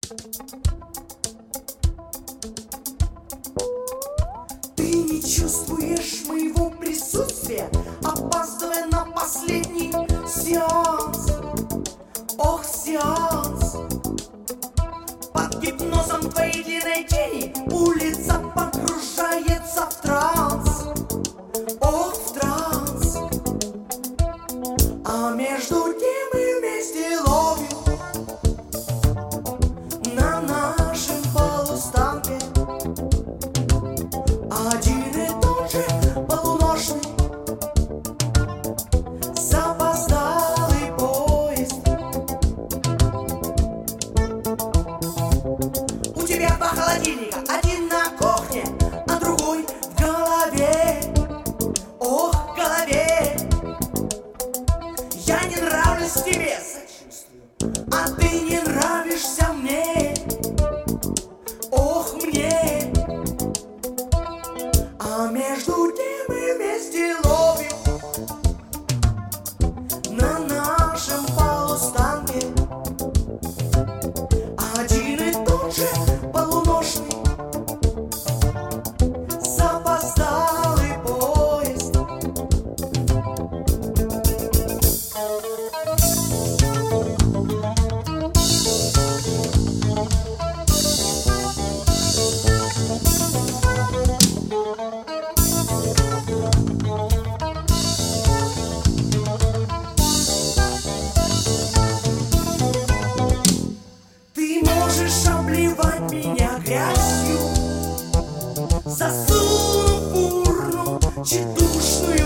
Ты не чувствуешь моего присутствия, опаздывая на последний сеанс. Ох, сеанс. Под гипнозом твоей длинной тени улица погружается в транс. Ох, в транс. А между тем мы вместе ловим на нашем полустанке один и тот же полуношный запоздалый поезд. У тебя два холодильника, один на кухне, а другой в голове. Ох, в голове. Я не нравлюсь тебе, сочувствую, а ты не нравишься мне. Ох, мне. А между тем мы вместе ловим на нашем полустанке один и тот же полуношный запоздалый поезд. Ты можешь обливать меня грязью, засунув в урну тщедушную